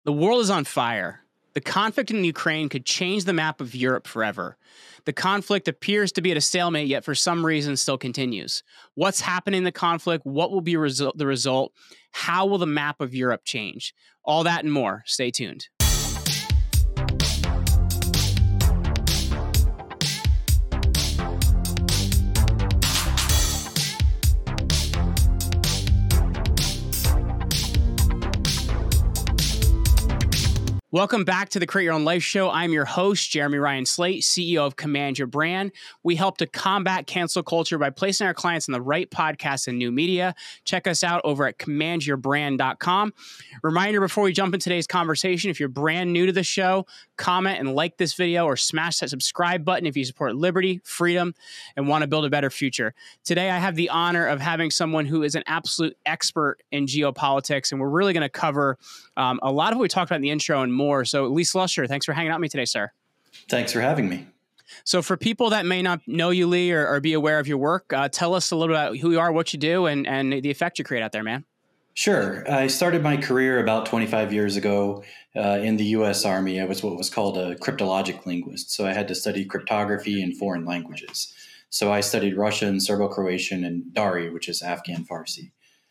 The world is on fire. The conflict in Ukraine could change the map of Europe forever. The conflict appears to be at a stalemate, yet for some reason still continues. What's happening in the conflict? What will be the result? How will the map of Europe change? All that and more. Stay tuned. Welcome back to the Create Your Own Life Show. I'm your host, Jeremy Ryan Slate, CEO of Command Your Brand. We help to combat cancel culture by placing our clients in the right podcasts and new media. Check us out over at commandyourbrand.com. Reminder before we jump into today's conversation, if you're brand new to the show, comment and like this video or smash that subscribe button if you support liberty, freedom, and want to build a better future. Today, I have the honor of having someone who is an absolute expert in geopolitics, and we're really going to cover a lot of what we talked about in the intro and more. So Lee Slusher, thanks for hanging out with me today, sir. Thanks for having me. So for people that may not know you, Lee, or be aware of your work, tell us a little about who you are, what you do, and the effect you create out there, man. Sure. I started my career about 25 years ago in the U.S. Army. I was what was called a cryptologic linguist. So I had to study cryptography and foreign languages. So I studied Russian, Serbo-Croatian, and Dari, which is Afghan Farsi.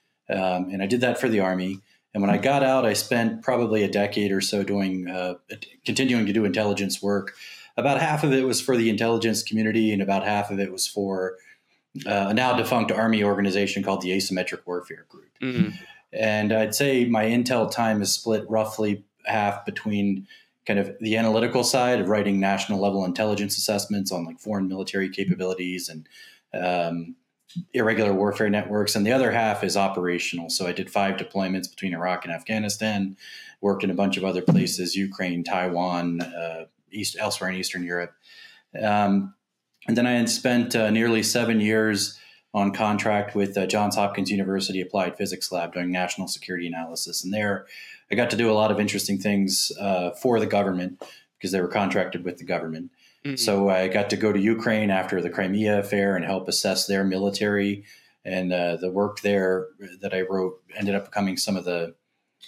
And I did that for the Army. And when I got out, I spent probably a decade or so continuing to do intelligence work. About half of it was for the intelligence community, and about half of it was for a now defunct Army organization called the Asymmetric Warfare Group. Mm-hmm. And I'd say my intel time is split roughly half between kind of the analytical side of writing national level intelligence assessments on like foreign military capabilities and irregular warfare networks, and the other half is operational. So I did 5 deployments between Iraq and Afghanistan, worked in a bunch of other places, Ukraine, Taiwan, elsewhere in Eastern Europe. And then I had spent nearly 7 years on contract with Johns Hopkins University Applied Physics Lab doing national security analysis. And there I got to do a lot of interesting things for the government because they were contracted with the government. Mm-hmm. So I got to go to Ukraine after the Crimea affair and help assess their military. And the work there that I wrote ended up becoming some of the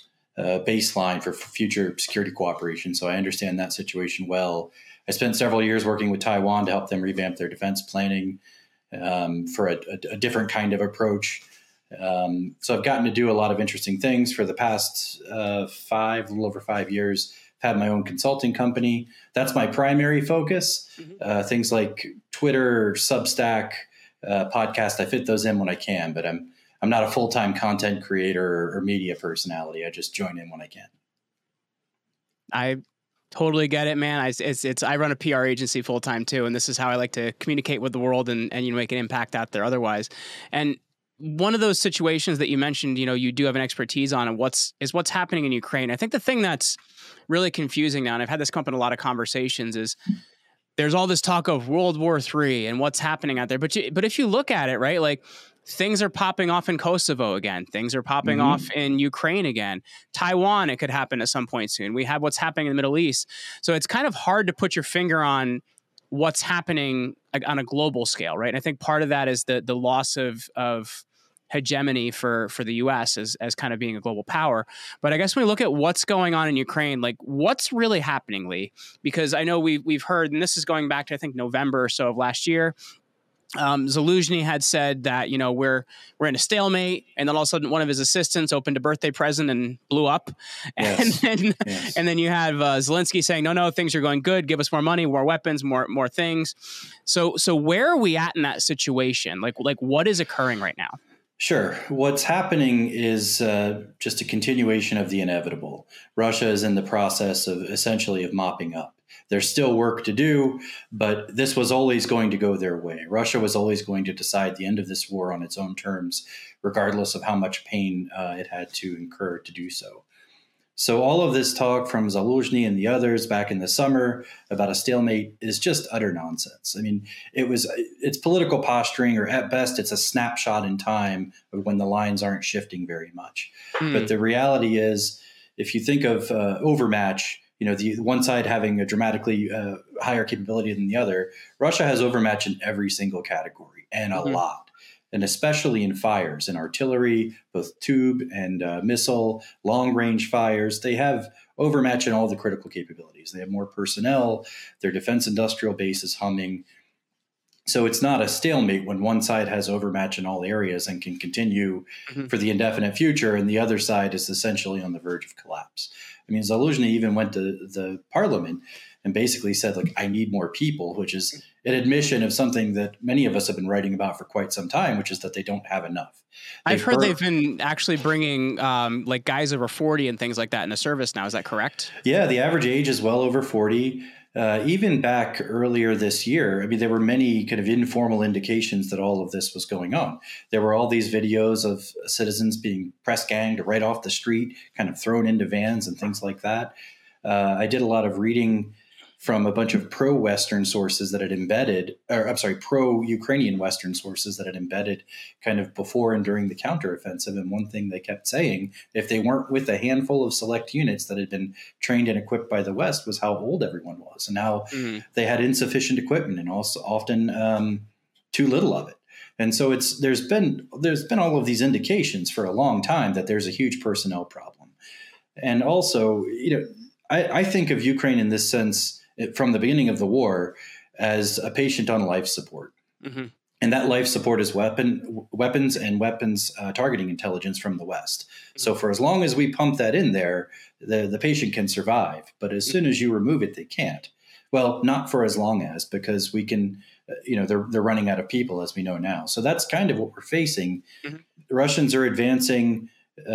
baseline for future security cooperation. So I understand that situation well. I spent several years working with Taiwan to help them revamp their defense planning for a different kind of approach. So I've gotten to do a lot of interesting things for the past a little over 5 years. I've had my own consulting company. That's my primary focus. Mm-hmm. Things like Twitter, Substack, podcast. I fit those in when I can, but I'm not a full-time content creator or media personality. I just join in when I can. I totally get it, man. I run a PR agency full time too, and this is how I like to communicate with the world and make an impact out there. Otherwise, and one of those situations that you mentioned, you do have an expertise on, and what's happening in Ukraine. I think the thing that's really confusing now, and I've had this come up in a lot of conversations, is there's all this talk of World War III and what's happening out there. But if you look at it, right, like things are popping off in Kosovo again. Things are popping off in Ukraine again. Taiwan, it could happen at some point soon. We have what's happening in the Middle East. So it's kind of hard to put your finger on what's happening on a global scale, right? And I think part of that is the loss of hegemony for the U.S. as kind of being a global power. But I guess when we look at what's going on in Ukraine, like what's really happening, Lee? Because I know we've heard, and this is going back to, I think, November or so of last year, Zaluzhny had said that, we're in a stalemate, and then all of a sudden one of his assistants opened a birthday present and blew up. Yes. And then you have Zelensky saying, no, things are going good. Give us more money, more weapons, more things. So where are we at in that situation? Like what is occurring right now? Sure. What's happening is just a continuation of the inevitable. Russia is in the process of mopping up. There's still work to do, but this was always going to go their way. Russia was always going to decide the end of this war on its own terms, regardless of how much pain it had to incur to do so. So all of this talk from Zaluzhny and the others back in the summer about a stalemate is just utter nonsense. I mean, it's political posturing, or at best, it's a snapshot in time of when the lines aren't shifting very much. But the reality is, if you think of overmatch, the one side having a dramatically higher capability than the other, Russia has overmatch in every single category, and a lot. And especially in fires, in artillery, both tube and missile, long-range fires, they have overmatch in all the critical capabilities. They have more personnel. Their defense industrial base is humming. So it's not a stalemate when one side has overmatch in all areas and can continue for the indefinite future, and the other side is essentially on the verge of collapse. I mean, Zaluzhny even went to the parliament and basically said, like, I need more people, which is an admission of something that many of us have been writing about for quite some time, which is that they don't have enough. I've heard they've been actually bringing like guys over 40 and things like that into service now. Is that correct? Yeah, the average age is well over 40. Even back earlier this year, I mean, there were many kind of informal indications that all of this was going on. There were all these videos of citizens being press ganged right off the street, kind of thrown into vans and things like that. I did a lot of reading from a bunch of pro-Western sources that had embedded, or I'm sorry, pro-Ukrainian Western sources that had embedded kind of before and during the counteroffensive. And one thing they kept saying, if they weren't with a handful of select units that had been trained and equipped by the West, was how old everyone was and how they had insufficient equipment and also often too little of it. And so there's been all of these indications for a long time that there's a huge personnel problem. And also, I think of Ukraine in this sense from the beginning of the war as a patient on life support. And that life support is weapons and weapons targeting intelligence from the West. So for as long as we pump that in there, the patient can survive. But as soon as you remove it, they can't. Well, not for as long as, because we can, they're running out of people, as we know now. So that's kind of what we're facing. The Russians are advancing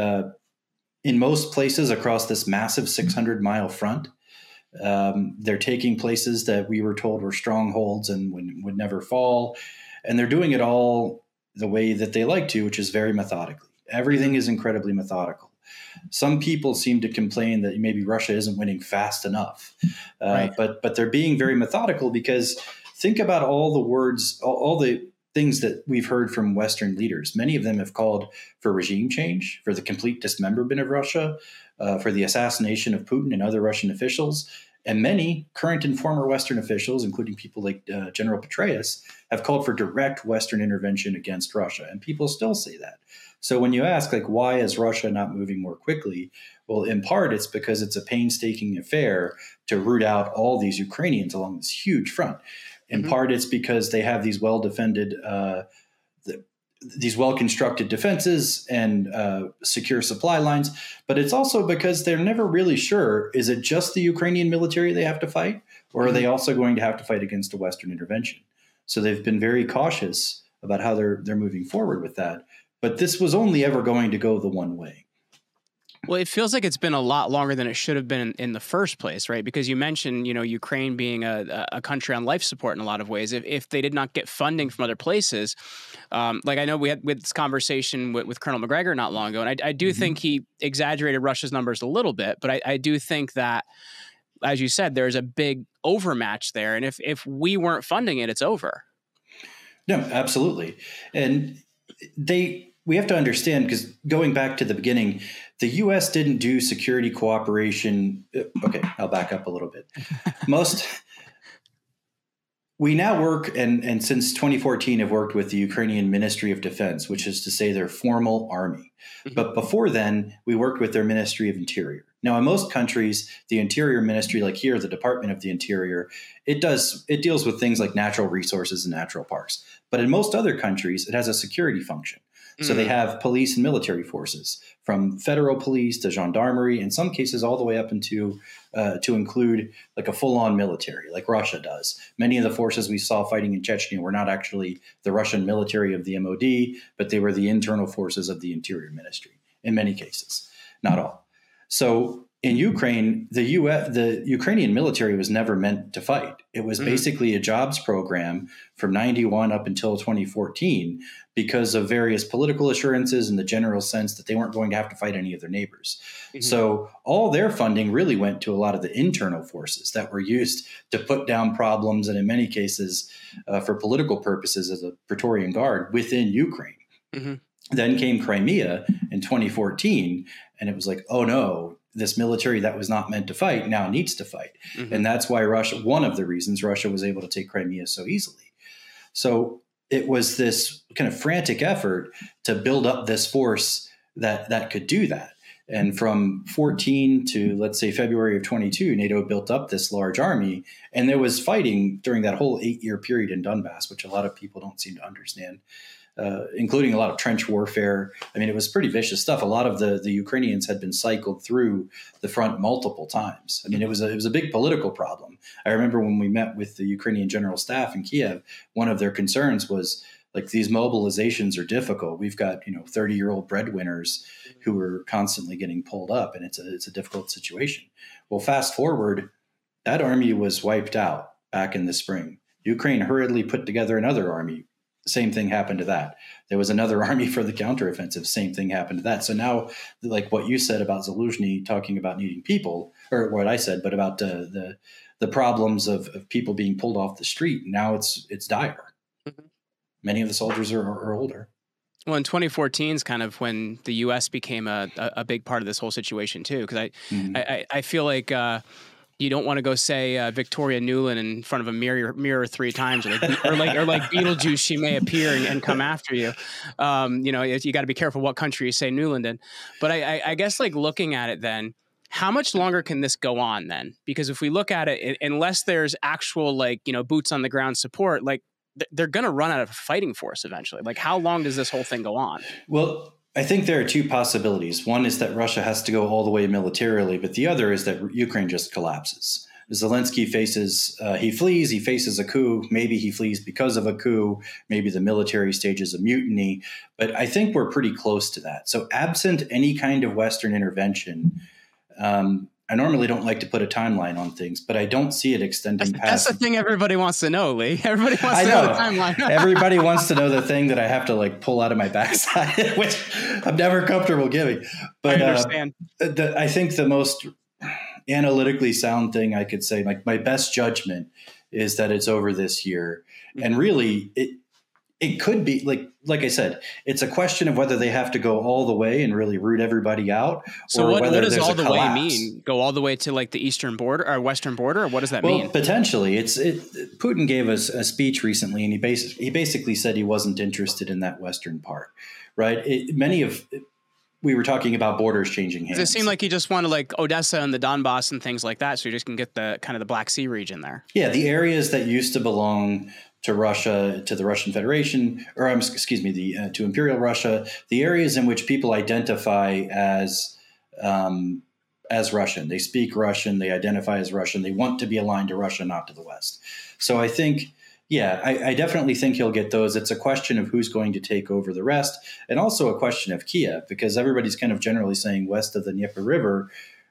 in most places across this massive 600-mile front. They're taking places that we were told were strongholds and would never fall. And they're doing it all the way that they like to, which is very methodically. Everything is incredibly methodical. Some people seem to complain that maybe Russia isn't winning fast enough. Right. But they're being very methodical, because think about all the words, all the things that we've heard from Western leaders. Many of them have called for regime change, for the complete dismemberment of Russia, for the assassination of Putin and other Russian officials. And many current and former Western officials, including people like General Petraeus, have called for direct Western intervention against Russia. And people still say that. So when you ask, like, why is Russia not moving more quickly? Well, in part, it's because it's a painstaking affair to root out all these Ukrainians along this huge front. In part, it's because they have these well-defended, these well-constructed defenses and secure supply lines. But it's also because they're never really sure, is it just the Ukrainian military they have to fight, or are they also going to have to fight against a Western intervention? So they've been very cautious about how they're moving forward with that. But this was only ever going to go the one way. Well, it feels like it's been a lot longer than it should have been in the first place, right? Because you mentioned, Ukraine being a country on life support in a lot of ways. If they did not get funding from other places, like I know we had this conversation with Colonel McGregor not long ago, and I do think he exaggerated Russia's numbers a little bit, but I do think that, as you said, there's a big overmatch there. And if we weren't funding it, it's over. No, absolutely. And we have to understand, because going back to the beginning, the U.S. didn't do security cooperation. Okay, I'll back up a little bit. We now work, and since 2014 have worked with the Ukrainian Ministry of Defense, which is to say their formal army. But before then, we worked with their Ministry of Interior. Now, in most countries, the Interior Ministry, like here, the Department of the Interior, it deals with things like natural resources and natural parks. But in most other countries, it has a security function. So they have police and military forces, from federal police to gendarmerie, in some cases all the way up into to include like a full-on military, like Russia does. Many of the forces we saw fighting in Chechnya were not actually the Russian military of the MOD, but they were the internal forces of the Interior Ministry in many cases, not all. So in Ukraine, the Ukrainian military was never meant to fight. It was basically a jobs program from 91 up until 2014 because of various political assurances and the general sense that they weren't going to have to fight any of their neighbors. So all their funding really went to a lot of the internal forces that were used to put down problems, and in many cases for political purposes as a Praetorian Guard within Ukraine. Then came Crimea in 2014, and it was like, oh no, this military that was not meant to fight now needs to fight. And that's why one of the reasons Russia was able to take Crimea so easily. So it was this kind of frantic effort to build up this force that could do that. And from 14 to, let's say, February of 22, NATO built up this large army. And there was fighting during that whole 8-year period in Donbass, which a lot of people don't seem to understand, including a lot of trench warfare. I mean, it was pretty vicious stuff. A lot of the Ukrainians had been cycled through the front multiple times. I mean, it was a big political problem. I remember when we met with the Ukrainian General Staff in Kiev, one of their concerns was, like, these mobilizations are difficult. We've got 30-year-old breadwinners who are constantly getting pulled up, and it's a difficult situation. Well, fast forward, that army was wiped out back in the spring. Ukraine hurriedly put together another army. Same thing happened to that. There was another army for the counteroffensive. Same thing happened to that. So now, like what you said about Zaluzhny talking about needing people, or what I said, but about the problems of people being pulled off the street. Now it's dire. Many of the soldiers are older. Well, in 2014 is kind of when the U.S. became a big part of this whole situation too, because I feel like you don't want to go say Victoria Nuland in front of a mirror 3 times, or like Beetlejuice, she may appear and come after you. You got to be careful what country you say Nuland in. But I guess, like, looking at it then, how much longer can this go on then? Because if we look at it, unless there's actual, boots on the ground support, like, they're going to run out of fighting force eventually. Like, how long does this whole thing go on? Well, I think there are 2 possibilities. One is that Russia has to go all the way militarily, but the other is that Ukraine just collapses. Zelensky he faces a coup. Maybe he flees because of a coup. Maybe the military stages a mutiny. But I think we're pretty close to that. So absent any kind of Western intervention, I normally don't like to put a timeline on things, but I don't see it extending past. That's the thing everybody wants to know, Lee. Everybody wants to know the timeline. Everybody wants to know the thing that I have to, like, pull out of my backside, which I'm never comfortable giving. But I understand. I think the most analytically sound thing I could say, like, my best judgment, is that it's over this year. Mm-hmm. And really, it could be, like I said, it's a question of whether they have to go all the way and really root everybody out. So what does all the way mean? Go all the way to, like, the eastern border or western border? Or what does that mean? Potentially. Putin gave us a speech recently, and he basically said he wasn't interested in that western part, right? We were talking about borders changing hands. Does it seem like he just wanted, like, Odessa and the Donbass and things like that, so you just can get the kind of the Black Sea region there? Yeah, the areas that used to belong to Russia, to the Russian Federation, or to Imperial Russia, the areas in which people identify as Russian. They speak Russian, they identify as Russian, they want to be aligned to Russia, not to the West. So I think, I definitely think he'll get those. It's a question of who's going to take over the rest, and also a question of Kiev, because everybody's kind of generally saying west of the Dnieper River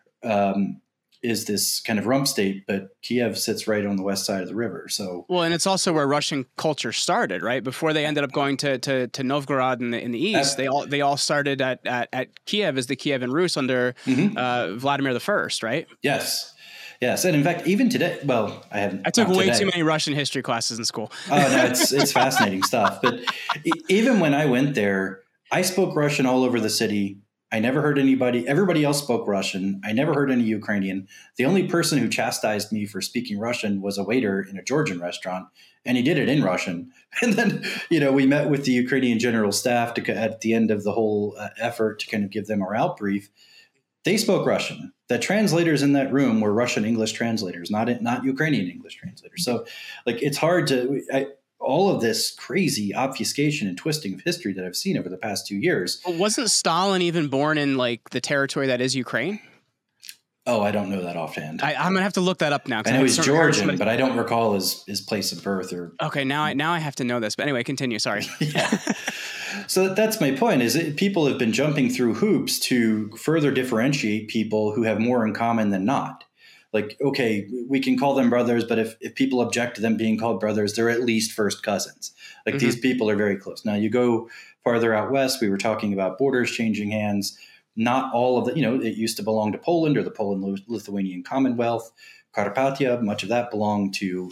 is this kind of rump state, but Kiev sits right on the west side of the river. So, well, and it's also where Russian culture started, right? Before they ended up going to Novgorod in the east, they all started at Kiev as the Kievan Rus under Vladimir I, right? Yes, and in fact, even today, I took way too many Russian history classes in school. Oh no, it's fascinating stuff. But even when I went there, I spoke Russian all over the city. I never heard everybody else spoke Russian. I never heard any Ukrainian. The only person who chastised me for speaking Russian was a waiter in a Georgian restaurant, and he did it in Russian. And then, we met with the Ukrainian General Staff at the end of the whole effort to kind of give them a morale brief. They spoke Russian. The translators in that room were Russian English translators, not Ukrainian English translators. So, like, it's hard to all of this crazy obfuscation and twisting of history that I've seen over the past 2 years. Well, wasn't Stalin even born in, like, the territory that is Ukraine? Oh, I don't know that offhand. I'm going to have to look that up now. I know he's Georgian, but I don't recall his place of birth. Okay, now I have to know this. But anyway, continue. Sorry. Yeah. So that's my point, is that people have been jumping through hoops to further differentiate people who have more in common than not. Like, okay, we can call them brothers, but if people object to them being called brothers, they're at least first cousins. Like, these people are very close. Now, you go farther out west, we were talking about borders changing hands. Not all of it used to belong to Poland or the Poland-Lithuanian Commonwealth. Carpathia, much of that belonged to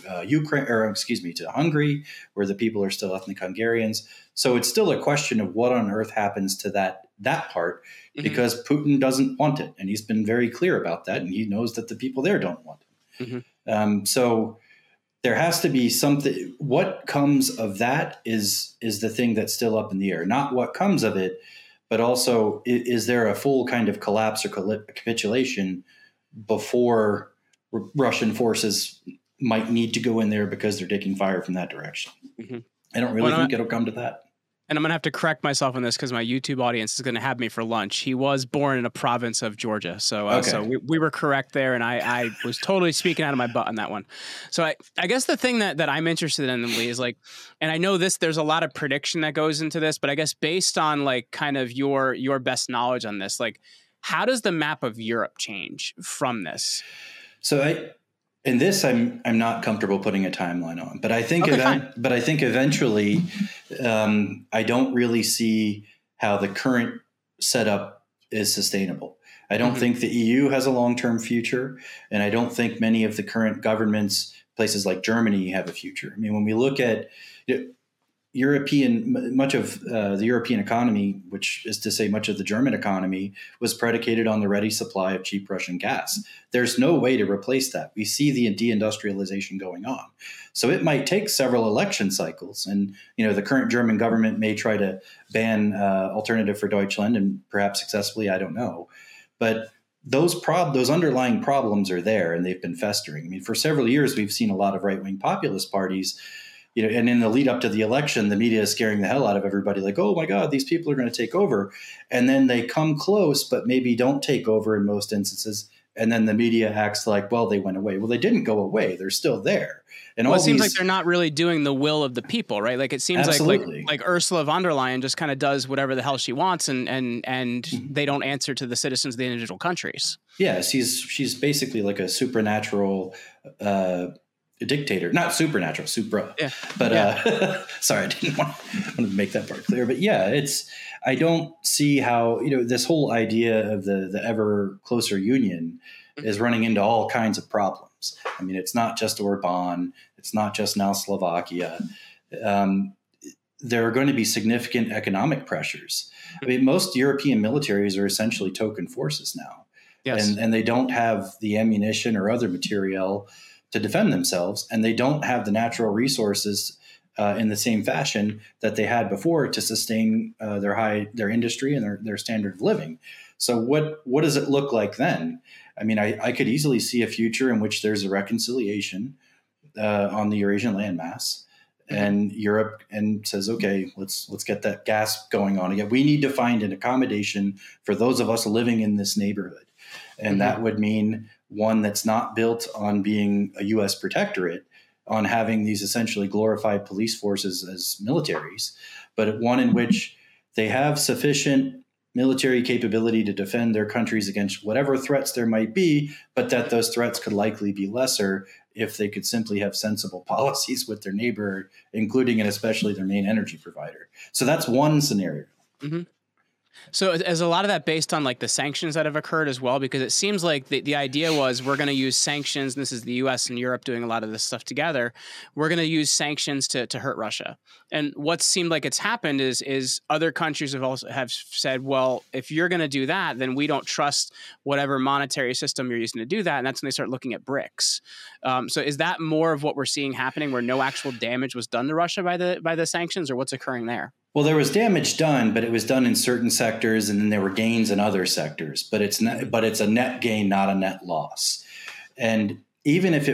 to Hungary, where the people are still ethnic Hungarians. So it's still a question of what on earth happens to that part, because Putin doesn't want it, and he's been very clear about that, and he knows that the people there don't want it. So there has to be something. What comes of that is the thing that's still up in the air, not what comes of it, but also is there a full kind of collapse or capitulation before Russian forces might need to go in there because they're taking fire from that direction. Mm-hmm. I don't really think it'll come to that. And I'm going to have to correct myself on this because my YouTube audience is going to have me for lunch. He was born in a province of Georgia. So so we were correct there. And I was totally speaking out of my butt on that one. So I guess the thing that I'm interested in, Lee, is like, and I know there's a lot of prediction that goes into this, but I guess based on like kind of your best knowledge on this, like how does the map of Europe change from this? So in this, I'm not comfortable putting a timeline on, but I think eventually, I don't really see how the current setup is sustainable. I don't think the EU has a long-term future, and I don't think many of the current governments, places like Germany, have a future. I mean, when we look at much of the European economy, which is to say much of the German economy, was predicated on the ready supply of cheap Russian gas. There's no way to replace that. We see the deindustrialization going on. So it might take several election cycles. And, the current German government may try to ban Alternative for Deutschland, and perhaps successfully, I don't know. But those underlying problems are there, and they've been festering. I mean, for several years, we've seen a lot of right-wing populist parties, and in the lead up to the election, the media is scaring the hell out of everybody, like, oh my God, these people are going to take over. And then they come close, but maybe don't take over in most instances. And then the media acts like, well, they went away. Well, they didn't go away. They're still there. And it seems like they're not really doing the will of the people, right? Like it seems like Ursula von der Leyen just kind of does whatever the hell she wants, and they don't answer to the citizens of the individual countries. Yeah, she's basically like a supernatural dictator, not supernatural, supra. Yeah. But sorry, I didn't want to make that part clear. But yeah, I don't see how this whole idea of the ever closer union is running into all kinds of problems. I mean, it's not just Orban, it's not just now Slovakia. There are going to be significant economic pressures. I mean, most European militaries are essentially token forces now, and they don't have the ammunition or other materiel to defend themselves, and they don't have the natural resources in the same fashion that they had before to sustain their industry and their standard of living. So what does it look like then? I mean, I could easily see a future in which there's a reconciliation on the Eurasian landmass, and Europe says, okay, let's get that gas going on again. We need to find an accommodation for those of us living in this neighborhood, and that would mean one that's not built on being a U.S. protectorate, on having these essentially glorified police forces as militaries, but one in which they have sufficient military capability to defend their countries against whatever threats there might be, but that those threats could likely be lesser if they could simply have sensible policies with their neighbor, including and especially their main energy provider. So that's one scenario. Mm-hmm. So is a lot of that based on like the sanctions that have occurred as well? Because it seems like the idea was we're going to use sanctions, and this is the U.S. and Europe doing a lot of this stuff together. We're going to use sanctions to hurt Russia. And what seemed like it's happened is other countries have said, well, if you're going to do that, then we don't trust whatever monetary system you're using to do that. And that's when they start looking at BRICS. So is that more of what we're seeing happening, where no actual damage was done to Russia by the sanctions, or what's occurring there? Well, there was damage done, but it was done in certain sectors, and then there were gains in other sectors. But it's a net gain, not a net loss. And even if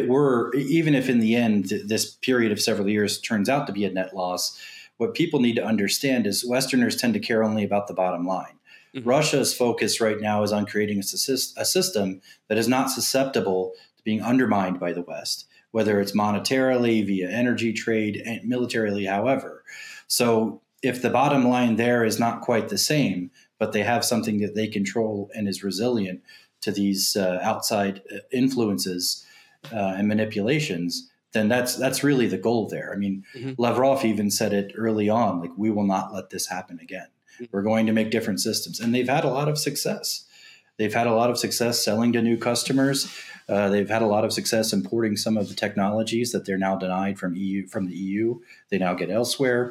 in the end this period of several years turns out to be a net loss, what people need to understand is Westerners tend to care only about the bottom line. Mm-hmm. Russia's focus right now is on creating a system that is not susceptible to being undermined by the West, whether it's monetarily, via energy trade, and militarily, however. So if the bottom line there is not quite the same, but they have something that they control and is resilient to these outside influences and manipulations, then that's really the goal there. I mean, Lavrov even said it early on, like, we will not let this happen again. We're going to make different systems. And they've had a lot of success. They've had a lot of success selling to new customers. They've had a lot of success importing some of the technologies that they're now denied from the EU. They now get elsewhere.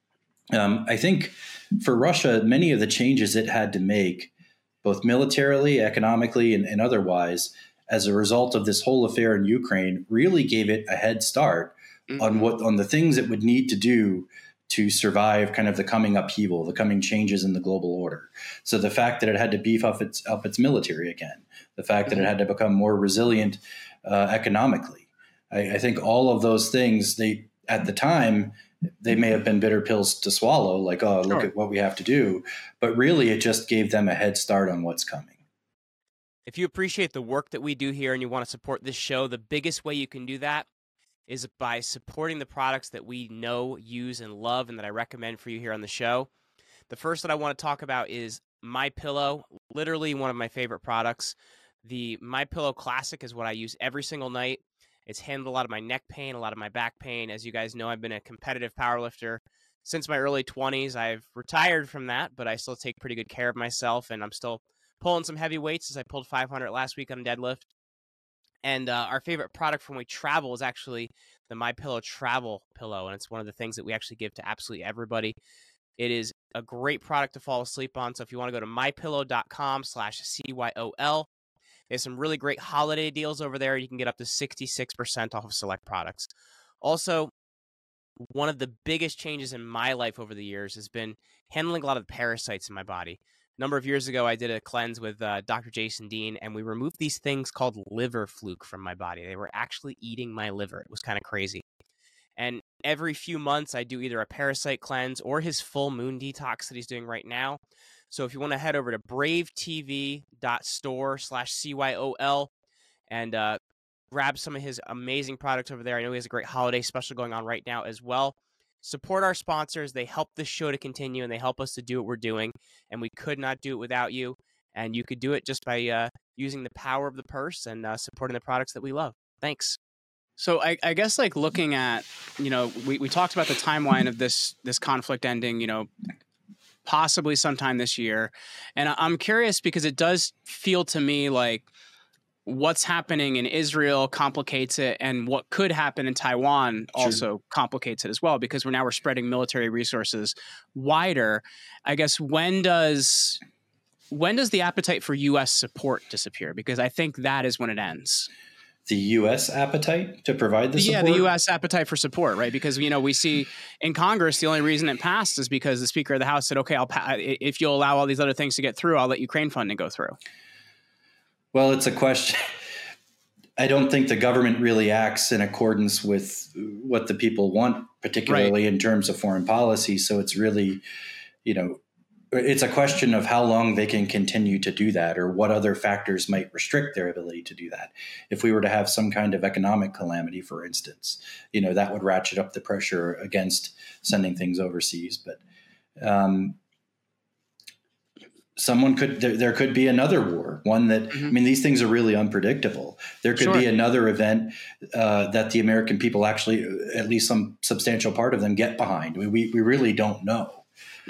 I think for Russia, many of the changes it had to make, both militarily, economically, and otherwise, as a result of this whole affair in Ukraine, really gave it a head start on the things it would need to do to survive kind of the coming upheaval, the coming changes in the global order. So the fact that it had to beef up its military again, the fact that it had to become more resilient economically, I think all of those things, at the time, they may have been bitter pills to swallow, like, oh, look at what we have to do. But really, it just gave them a head start on what's coming. If you appreciate the work that we do here and you want to support this show, the biggest way you can do that is by supporting the products that we know, use, and love, and that I recommend for you here on the show. The first that I want to talk about is MyPillow, literally one of my favorite products. The MyPillow Classic is what I use every single night. It's handled a lot of my neck pain, a lot of my back pain. As you guys know, I've been a competitive powerlifter since my early 20s. I've retired from that, but I still take pretty good care of myself, and I'm still pulling some heavy weights, as I pulled 500 last week on a deadlift. And our favorite product from when we travel is actually the MyPillow Travel Pillow, and it's one of the things that we actually give to absolutely everybody. It is a great product to fall asleep on, so if you want to go to mypillow.com/CYOL, there's some really great holiday deals over there. You can get up to 66% off of select products. Also, one of the biggest changes in my life over the years has been handling a lot of the parasites in my body. A number of years ago, I did a cleanse with Dr. Jason Dean, and we removed these things called liver fluke from my body. They were actually eating my liver. It was kind of crazy. And every few months, I do either a parasite cleanse or his full moon detox that he's doing right now. So if you want to head over to bravetv.store/CYOL and grab some of his amazing products over there. I know he has a great holiday special going on right now as well. Support our sponsors. They help this show to continue, and they help us to do what we're doing, and we could not do it without you. And you could do it just by using the power of the purse and supporting the products that we love. Thanks. So I guess, like, looking at, we talked about the timeline of this conflict ending, possibly sometime this year. And I'm curious because it does feel to me like what's happening in Israel complicates it, and what could happen in Taiwan also complicates it as well, because we're spreading military resources wider. I guess when does the appetite for U.S. support disappear? Because I think that is when it ends. The U.S. appetite to provide the support? Yeah, the U.S. appetite for support, right? Because, we see in Congress, the only reason it passed is because the Speaker of the House said, okay, if you'll allow all these other things to get through, I'll let Ukraine funding go through. Well, it's a question. I don't think the government really acts in accordance with what the people want, particularly in terms of foreign policy. So it's really, it's a question of how long they can continue to do that, or what other factors might restrict their ability to do that. If we were to have some kind of economic calamity, for instance, that would ratchet up the pressure against sending things overseas. But there could be another war, one that, these things are really unpredictable. There could be another event that the American people actually, at least some substantial part of them, get behind. We really don't know.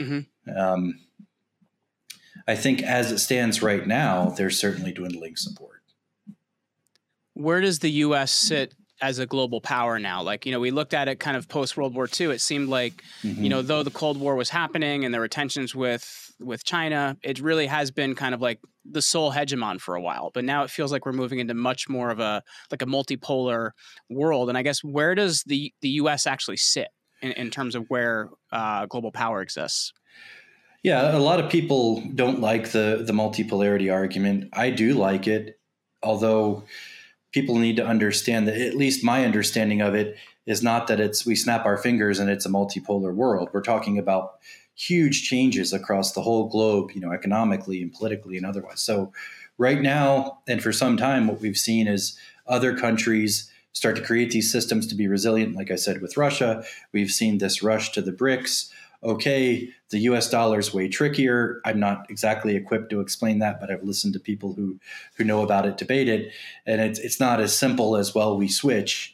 I think as it stands right now, there's certainly dwindling support. Where does the U.S. sit as a global power now? Like, we looked at it kind of post-World War II. It seemed like, though the Cold War was happening and there were tensions with China, it really has been kind of like the sole hegemon for a while. But now it feels like we're moving into much more of a multipolar world. And I guess, where does the U.S. actually sit in terms of where global power exists? Yeah, a lot of people don't like the multipolarity argument. I do like it, although people need to understand that, at least my understanding of it is not that we snap our fingers and it's a multipolar world. We're talking about huge changes across the whole globe, economically and politically and otherwise. So right now, and for some time, what we've seen is other countries start to create these systems to be resilient. Like I said, with Russia, we've seen this rush to the BRICS. Okay, the US dollar is way trickier. I'm not exactly equipped to explain that, but I've listened to people who know about it debate it. And it's not as simple as, well, we switch.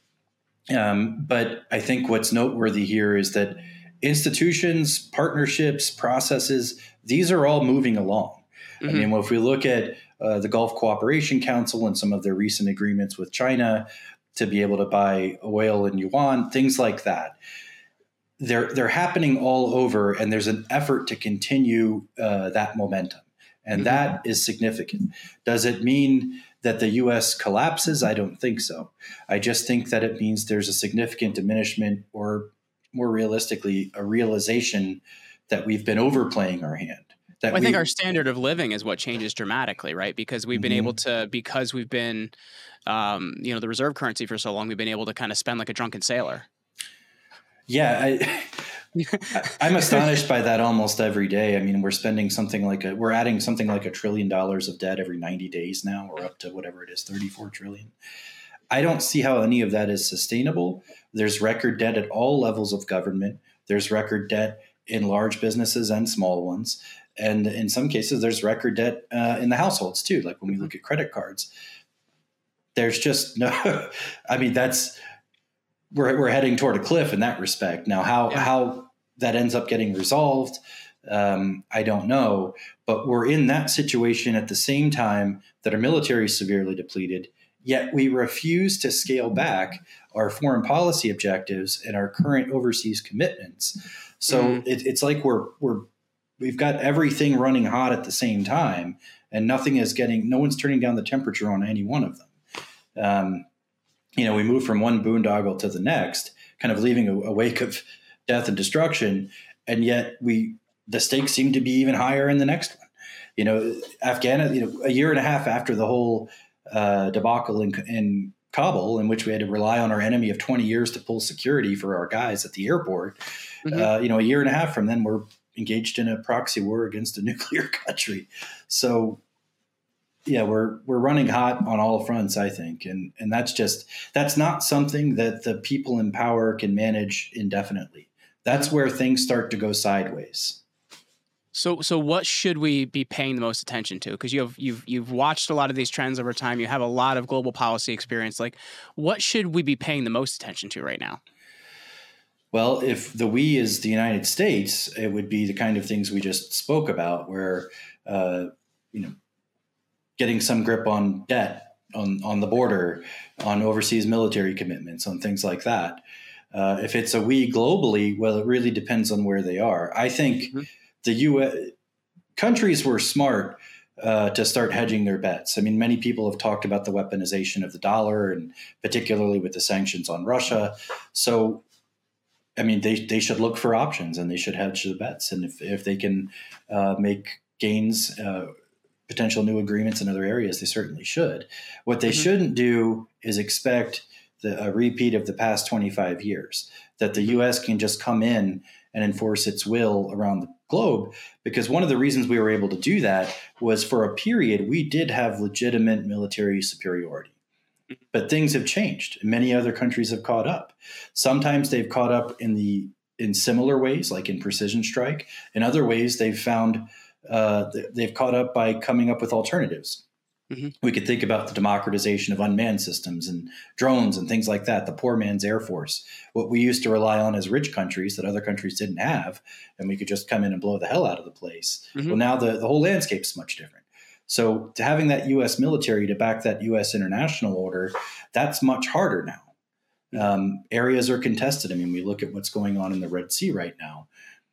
But I think what's noteworthy here is that institutions, partnerships, processes, these are all moving along. I mean, if we look at the Gulf Cooperation Council and some of their recent agreements with China to be able to buy oil in yuan, things like that, they're happening all over, and there's an effort to continue that momentum. And that is significant. Does it mean that the U.S. collapses? I don't think so. I just think that it means there's a significant diminishment or more realistically, a realization that we've been overplaying our hand. That I think our standard of living is what changes dramatically, right? Because we've been able to, because we've been, the reserve currency for so long, we've been able to kind of spend like a drunken sailor. Yeah, I'm astonished by that almost every day. I mean, we're adding something like $1 trillion of debt every 90 days now, or up to whatever it is, 34 trillion. I don't see how any of that is sustainable. There's record debt at all levels of government. There's record debt in large businesses and small ones. And in some cases, there's record debt in the households too. Like when we look at credit cards, there's just no, I mean, we're heading toward a cliff in that respect. Now, how that ends up getting resolved, I don't know. But we're in that situation at the same time that our military is severely depleted, yet we refuse to scale back our foreign policy objectives and our current overseas commitments. So it's like we've got everything running hot at the same time, and no one's turning down the temperature on any one of them. We move from one boondoggle to the next, kind of leaving a wake of death and destruction. And yet the stakes seem to be even higher in the next one. Afghanistan, a year and a half after the whole debacle in Kabul, in which we had to rely on our enemy of 20 years to pull security for our guys at the airport, a year and a half from then, we're engaged in a proxy war against a nuclear country. So yeah, we're running hot on all fronts, I think. And that's not something that the people in power can manage indefinitely. That's where things start to go sideways. So what should we be paying the most attention to? Because you've watched a lot of these trends over time. You have a lot of global policy experience. Like, what should we be paying the most attention to right now? Well, if the we is the United States, it would be the kind of things we just spoke about, where getting some grip on debt, on the border, on overseas military commitments, on things like that. If it's a we globally, well, it really depends on where they are. I think the U.S. countries were smart to start hedging their bets. I mean, many people have talked about the weaponization of the dollar, and particularly with the sanctions on Russia. So, I mean, they should look for options, and they should hedge the bets. And if they can make gains, potential new agreements in other areas, they certainly should. What they shouldn't do is expect a repeat of the past 25 years, that the U.S. can just come in and enforce its will around the globe. Because one of the reasons we were able to do that was, for a period, we did have legitimate military superiority. But things have changed. Many other countries have caught up. Sometimes they've caught up in similar ways, like in precision strike. In other ways, they've caught up by coming up with alternatives. We could think about the democratization of unmanned systems and drones and things like that, the poor man's Air Force, what we used to rely on as rich countries that other countries didn't have, and we could just come in and blow the hell out of the place. Well, now the whole landscape is much different. So to having that U.S. military to back that U.S. international order, that's much harder now. Areas are contested. I mean, we look at what's going on in the Red Sea right now.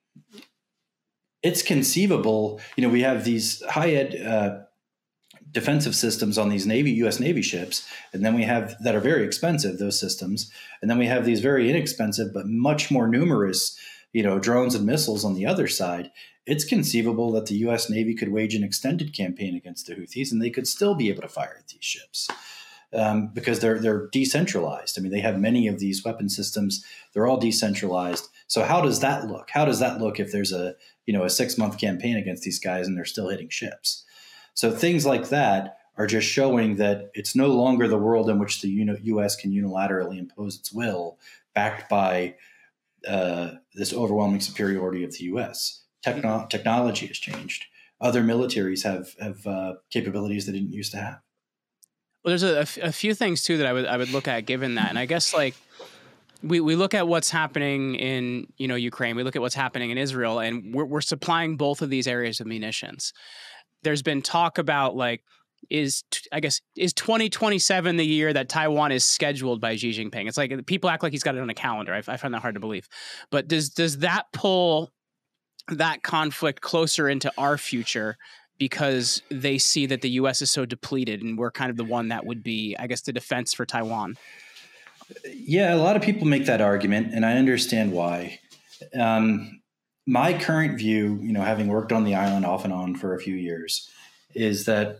It's conceivable, we have these high-end defensive systems on these U.S. Navy ships, and then we have that are very expensive, those systems, and then we have these very inexpensive but much more numerous, drones and missiles on the other side. It's conceivable that the U.S. Navy could wage an extended campaign against the Houthis, and they could still be able to fire at these ships because they're decentralized. I mean, they have many of these weapon systems; they're all decentralized. So how does that look? How does that look if there's a 6-month campaign against these guys and they're still hitting ships? So things like that are just showing that it's no longer the world in which the U.S. can unilaterally impose its will, backed by this overwhelming superiority of the U.S. Technology has changed. Other militaries have capabilities they didn't used to have. Well, there's a few things too that I would look at given that, and I guess like we look at what's happening in Ukraine, we look at what's happening in Israel, and we're supplying both of these areas of munitions. There's been talk about like, is 2027 the year that Taiwan is scheduled by Xi Jinping? It's like people act like he's got it on a calendar. I find that hard to believe. But does that pull that conflict closer into our future because they see that the U.S. is so depleted and we're kind of the one that would be, I guess, the defense for Taiwan? Yeah, a lot of people make that argument, and I understand why. My current view, having worked on the island off and on for a few years, is that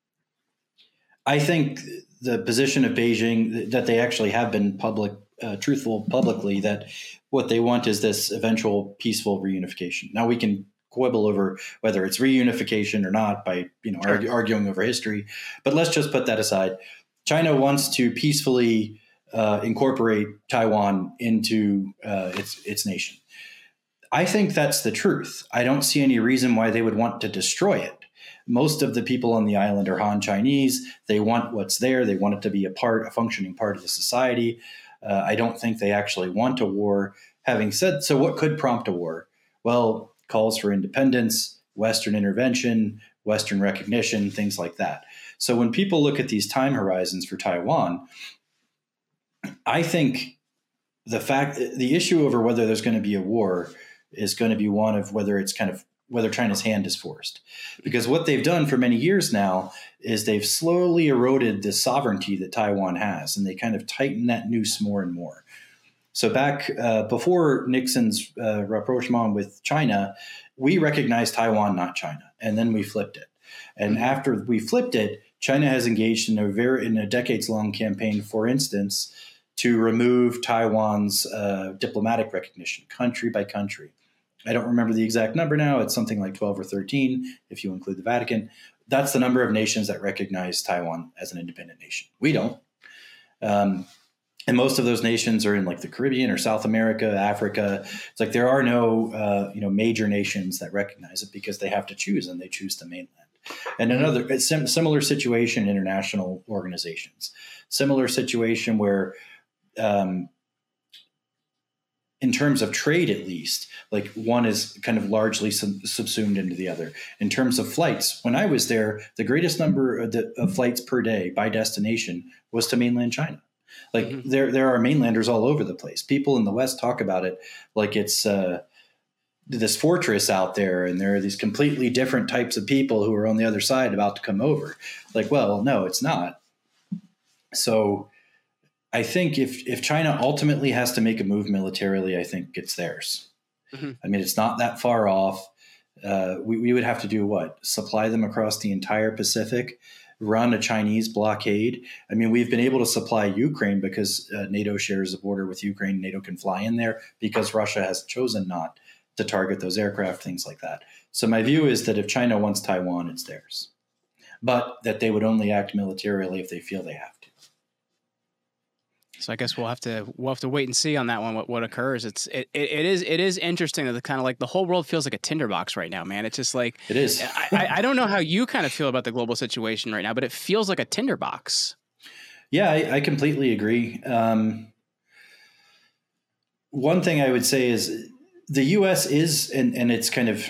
I think the position of Beijing, that they actually have been truthful publicly, that what they want is this eventual peaceful reunification. Now we can quibble over whether it's reunification or not by arguing over history, but let's just put that aside. China wants to peacefully incorporate Taiwan into its nation. I think that's the truth. I don't see any reason why they would want to destroy it. Most of the people on the island are Han Chinese. They want what's there. They want it to be a functioning part of the society. I don't think they actually want a war. Having said, so what could prompt a war? Well, calls for independence, Western intervention, Western recognition, things like that. So when people look at these time horizons for Taiwan, I think the issue over whether there's going to be a war is going to be one of whether China's hand is forced. Because what they've done for many years now is they've slowly eroded the sovereignty that Taiwan has, and they kind of tighten that noose more and more. So back before Nixon's rapprochement with China, we recognized Taiwan, not China, and then we flipped it. And after we flipped it, China has engaged in a decades-long campaign, for instance, to remove Taiwan's diplomatic recognition, country by country. I don't remember the exact number now. It's something like 12 or 13, if you include the Vatican. That's the number of nations that recognize Taiwan as an independent nation. We don't. And most of those nations are in like the Caribbean or South America, Africa. It's like there are no major nations that recognize it because they have to choose, and they choose the mainland. And another similar situation in international organizations. Similar situation where in terms of trade, at least, like one is kind of largely subsumed into the other. In terms of flights, when I was there, the greatest number of flights per day by destination was to mainland China. Like there are mainlanders all over the place. People in the West talk about it like it's this fortress out there, and there are these completely different types of people who are on the other side about to come over. Like, well, no, it's not. So I think if China ultimately has to make a move militarily, I think it's theirs. Mm-hmm. I mean, it's not that far off. We would have to do what? Supply them across the entire Pacific, run a Chinese blockade. I mean, we've been able to supply Ukraine because NATO shares a border with Ukraine. NATO can fly in there because Russia has chosen not to target those aircraft, things like that. So my view is that if China wants Taiwan, it's theirs, but that they would only act militarily if they feel they have to. So I guess we'll have to wait and see on that one what occurs. It is interesting that kind of like the whole world feels like a tinderbox right now, man. It's just like it is. I don't know how you kind of feel about the global situation right now, but it feels like a tinderbox. Yeah, I completely agree. One thing I would say is the U.S. is, and it's kind of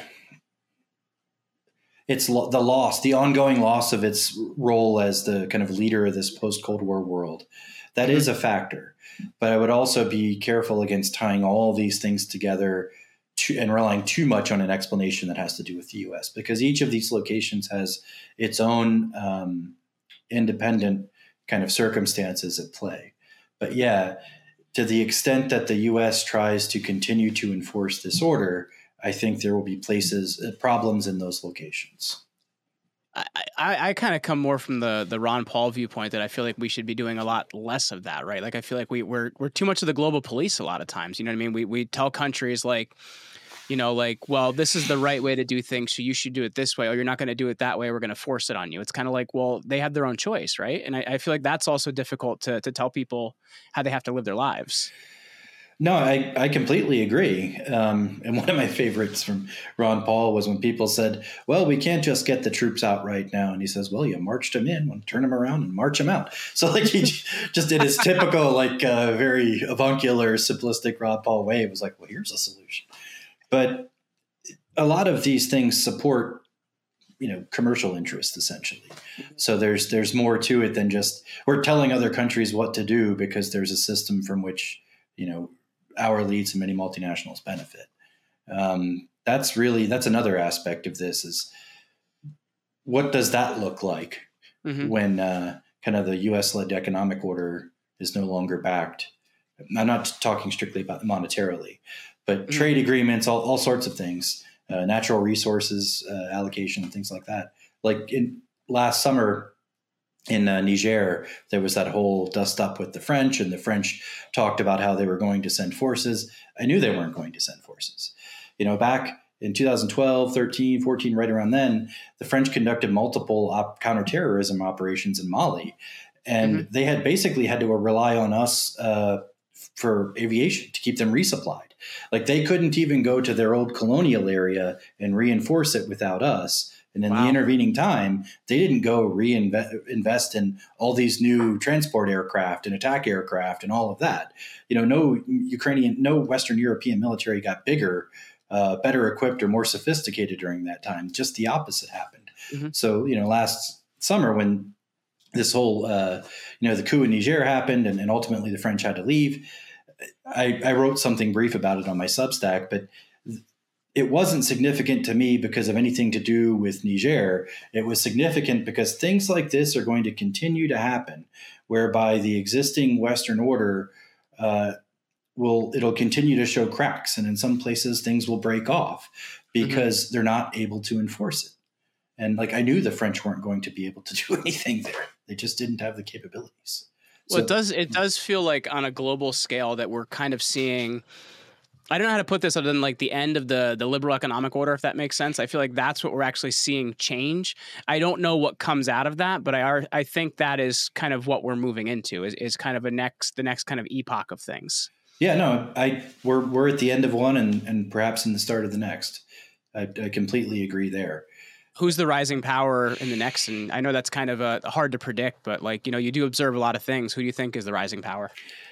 the ongoing loss of its role as the kind of leader of this post-Cold War world. That is a factor, but I would also be careful against tying all these things together and relying too much on an explanation that has to do with the U.S. because each of these locations has its own independent kind of circumstances at play. But yeah, to the extent that the U.S. tries to continue to enforce this order, I think there will be problems in those locations. I kind of come more from the Ron Paul viewpoint that I feel like we should be doing a lot less of that, right? Like I feel like we're too much of the global police a lot of times. You know what I mean? We tell countries like, well, this is the right way to do things, so you should do it this way. Or you're not going to do it that way. We're going to force it on you. It's kind of like, well, they have their own choice, right? And I feel like that's also difficult to tell people how they have to live their lives. No, I completely agree. And one of my favorites from Ron Paul was when people said, well, we can't just get the troops out right now. And he says, well, you marched them in, turn them around and march them out. So like he just did his typical, like very avuncular, simplistic Ron Paul way. It was like, well, here's a solution. But a lot of these things support, commercial interests essentially. So there's more to it than just we're telling other countries what to do because there's a system from which, our elites and many multinationals benefit. That's another aspect of this is what does that look like when kind of the U.S. led economic order is no longer backed. I'm not talking strictly about monetarily, but trade agreements, all sorts of things, natural resources allocation, things like that. Like in last summer in Niger, there was that whole dust up with the French, and the French talked about how they were going to send forces. I knew they weren't going to send forces. Back in 2012, 13, 14, right around then, the French conducted multiple counterterrorism operations in Mali. And they had basically had to rely on us for aviation to keep them resupplied. Like they couldn't even go to their old colonial area and reinforce it without us. And in the intervening time, they didn't go invest in all these new transport aircraft and attack aircraft and all of that. No Western European military got bigger, better equipped, or more sophisticated during that time. Just the opposite happened. So, last summer when this whole, the coup in Niger happened and ultimately the French had to leave, I wrote something brief about it on my Substack, but it wasn't significant to me because of anything to do with Niger. It was significant because things like this are going to continue to happen, whereby the existing Western order it'll continue to show cracks. And in some places, things will break off because they're not able to enforce it. And I knew the French weren't going to be able to do anything there. They just didn't have the capabilities. Well, it does feel like on a global scale that we're kind of seeing, I don't know how to put this other than the end of the liberal economic order, if that makes sense. I feel like that's what we're actually seeing change. I don't know what comes out of that, but I think that is kind of what we're moving into is kind of the next kind of epoch of things. Yeah, no, we're at the end of one and perhaps in the start of the next. I completely agree there. Who's the rising power in the next? And I know that's kind of hard to predict, but you do observe a lot of things. Who do you think is the rising power?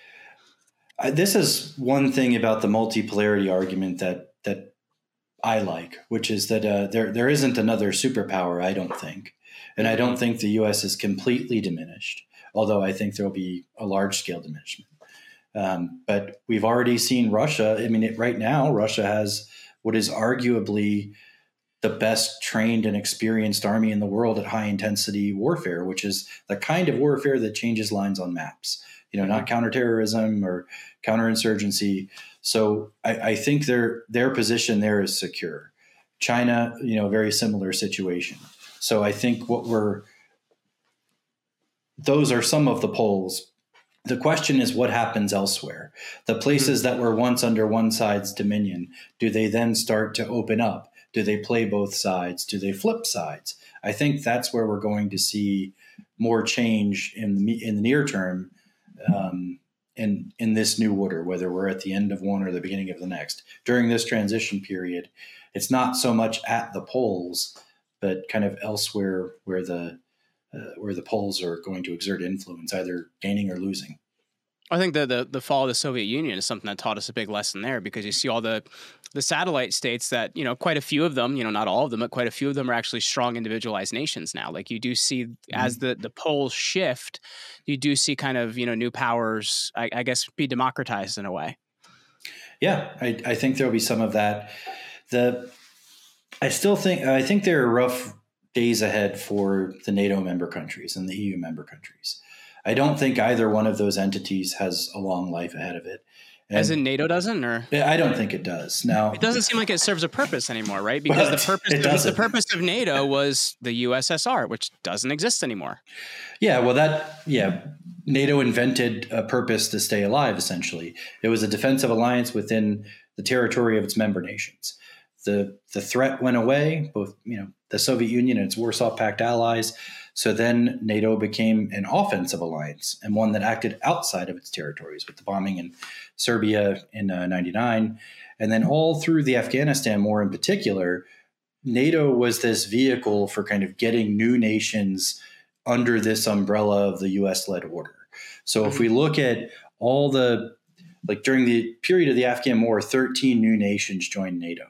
This is one thing about the multipolarity argument that I like, which is that there isn't another superpower, I don't think. And I don't think the U.S. is completely diminished, although I think there'll be a large-scale diminishment. But we've already seen Russia. I mean, right now, Russia has what is arguably the best trained and experienced army in the world at high intensity warfare, which is the kind of warfare that changes lines on maps, not counterterrorism or counterinsurgency. So I think their position there is secure. China, very similar situation. So I think those are some of the poles. The question is what happens elsewhere. The places that were once under one side's dominion, do they then start to open up? Do they play both sides? Do they flip sides? I think that's where we're going to see more change in the near term in this new order, whether we're at the end of one or the beginning of the next. During this transition period, it's not so much at the polls, but kind of elsewhere where the polls are going to exert influence, either gaining or losing. I think the fall of the Soviet Union is something that taught us a big lesson there, because you see all the satellite states that, quite a few of them, not all of them, but quite a few of them are actually strong individualized nations now. You do see as the polls shift, you do see kind of, new powers, I guess, be democratized in a way. Yeah, I think there'll be some of that. I think there are rough days ahead for the NATO member countries and the EU member countries. I don't think either one of those entities has a long life ahead of it. And as in NATO doesn't, or I don't think it does. Now it doesn't seem like it serves a purpose anymore, right? Because the purpose of NATO was the USSR, which doesn't exist anymore. Yeah, NATO invented a purpose to stay alive. Essentially, it was a defensive alliance within the territory of its member nations. The threat went away, both the Soviet Union and its Warsaw Pact allies. So then NATO became an offensive alliance, and one that acted outside of its territories, with the bombing in Serbia in 99. And then all through the Afghanistan war in particular, NATO was this vehicle for kind of getting new nations under this umbrella of the US-led order. So if we look at all during the period of the Afghan war, 13 new nations joined NATO.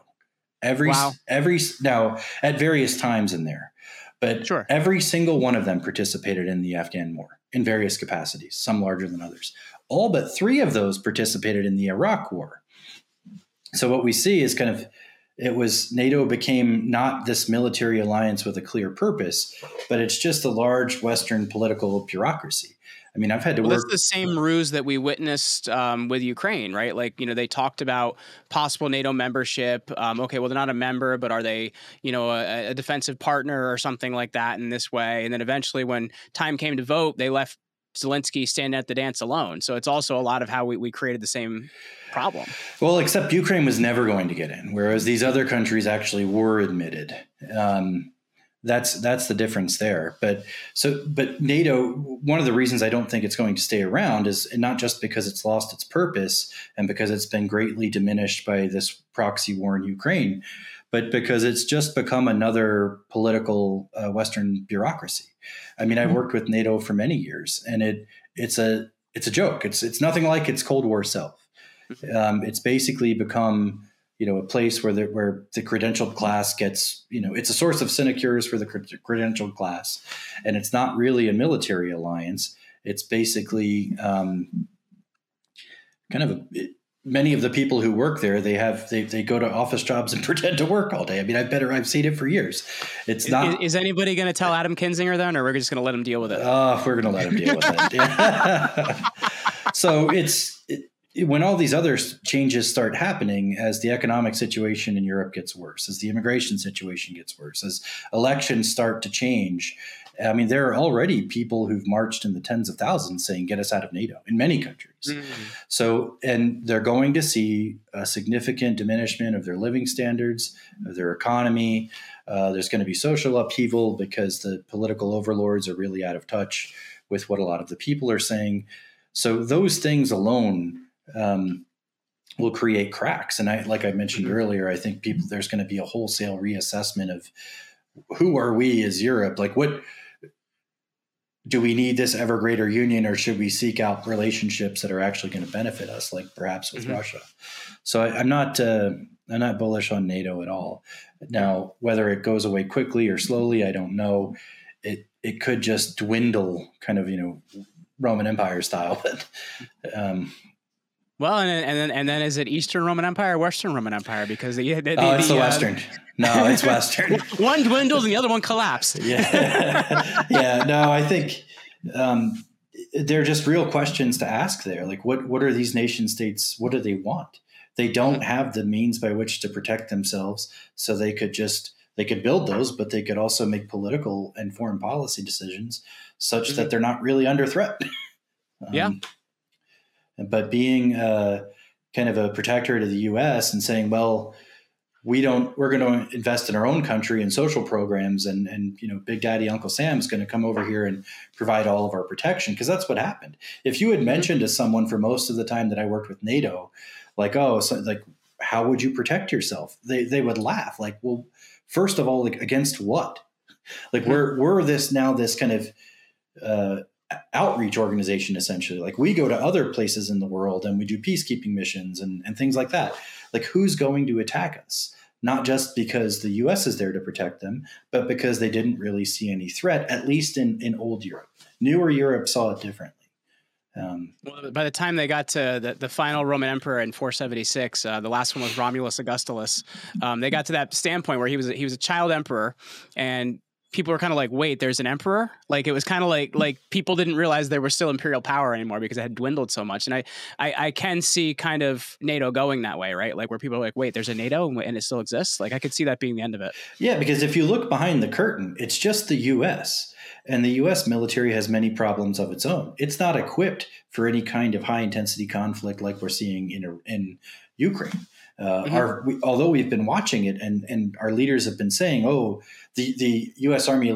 Now at various times in there. But Every single one of them participated in the Afghan war in various capacities, some larger than others. All but 3 of those participated in the Iraq war. So what we see is NATO became not this military alliance with a clear purpose, but it's just a large Western political bureaucracy. I mean, I've had to Well, work. that's the same ruse that we witnessed with Ukraine, right? Like, they talked about possible NATO membership. Okay, well, they're not a member, but are they, a defensive partner or something like that in this way? And then eventually, when time came to vote, they left Zelensky standing at the dance alone. So it's also a lot of how we created the same problem. Well, except Ukraine was never going to get in, whereas these other countries actually were admitted. That's the difference there. But NATO, one of the reasons I don't think it's going to stay around is not just because it's lost its purpose and because it's been greatly diminished by this proxy war in Ukraine, but because it's just become another political Western bureaucracy. I mean, I've worked with NATO for many years, and it's a joke. It's nothing like its Cold War self. It's basically become a place where the credentialed class gets, it's a source of sinecures for the credentialed class, and it's not really a military alliance. It's basically many of the people who work there, they go to office jobs and pretend to work all day. I mean, I've seen it for years. It's not. Is anybody going to tell Adam Kinzinger then, or we're just going to let him deal with it? We're going to let him deal with it. Yeah. So when all these other changes start happening, as the economic situation in Europe gets worse, as the immigration situation gets worse, as elections start to change, I mean, there are already people who've marched in the tens of thousands saying, get us out of NATO in many countries. So, and they're going to see a significant diminishment of their living standards, of their economy. There's going to be social upheaval because the political overlords are really out of touch with what a lot of the people are saying. So those things alone will create cracks. And like I mentioned earlier, I think there's going to be a wholesale reassessment of who are we as Europe? Like, what do we need this ever greater union, or should we seek out relationships that are actually going to benefit us, like perhaps with Russia? So I'm not bullish on NATO at all. Now, whether it goes away quickly or slowly, I don't know. It could just dwindle, kind of, Roman Empire style, but. Well, and then is it Eastern Roman Empire or Western Roman Empire? Because it's the Western. No, it's Western. One dwindled and the other one collapsed. Yeah. No, I think there are just real questions to ask there. Like, what are these nation states? What do they want? They don't have the means by which to protect themselves, so they could build those, but they could also make political and foreign policy decisions such that they're not really under threat. But being kind of a protector to the U.S. and saying, well, we're going to invest in our own country and social programs, and Big Daddy Uncle Sam's going to come over here and provide all of our protection, because that's what happened. If you had mentioned to someone for most of the time that I worked with NATO, like, how would you protect yourself? They would laugh. Like, well, first of all, like, against what? Like, we're this kind of outreach organization, essentially. Like, we go to other places in the world and we do peacekeeping missions and things like that. Like, who's going to attack us? Not just because the US is there to protect them, but because they didn't really see any threat, at least in old Europe. Newer Europe saw it differently. Well, by the time they got to the final Roman emperor in 476, the last one was Romulus Augustulus. They got to that standpoint where he was a child emperor, and people were kind of like, wait, there's an emperor? Like, it was kind of like people didn't realize there was still imperial power anymore because it had dwindled so much. And I can see kind of NATO going that way, right? Like, where people are like, wait, there's a NATO and it still exists? Like, I could see that being the end of it. Yeah, because if you look behind the curtain, it's just the US. And the U.S. military has many problems of its own. It's not equipped for any kind of high-intensity conflict like we're seeing in Ukraine. Although we've been watching it, and our leaders have been saying, the U.S. Army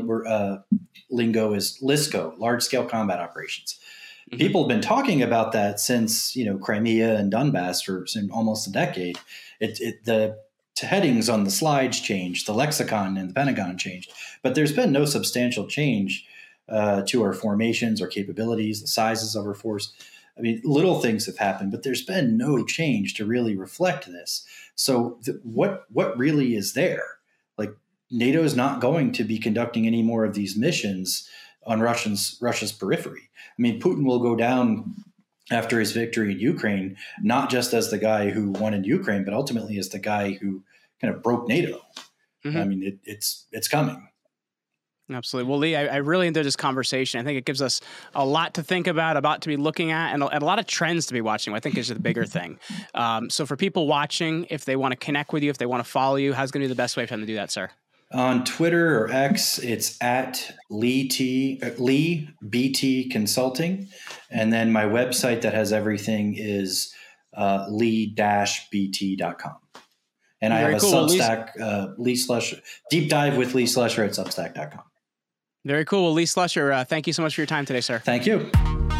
lingo is LSCO, large-scale combat operations. People have been talking about that since Crimea and Donbass for almost a decade. The headings on the slides changed, the lexicon in the Pentagon changed, but there's been no substantial change to our formations or capabilities, the sizes of our force. I mean, little things have happened, but there's been no change to really reflect this. So what really is there? Like, NATO is not going to be conducting any more of these missions on Russia's periphery. I mean, Putin will go down after his victory in Ukraine, not just as the guy who won in Ukraine, but ultimately as the guy who kind of broke NATO. I mean, it's coming. Absolutely. Well, Lee, I really enjoyed this conversation. I think it gives us a lot to think about to be looking at, and a lot of trends to be watching. I think is the bigger thing. So for people watching, if they want to connect with you, if they want to follow you, how's going to be the best way for them to do that, sir? On Twitter or X, it's at Lee BT Consulting. And then my website that has everything is lee-bt.com. And I have a Substack, Lee Slusher, Deep Dive with Lee Slusher at substack.com. Very cool. Well, Lee Slusher, thank you so much for your time today, sir. Thank you.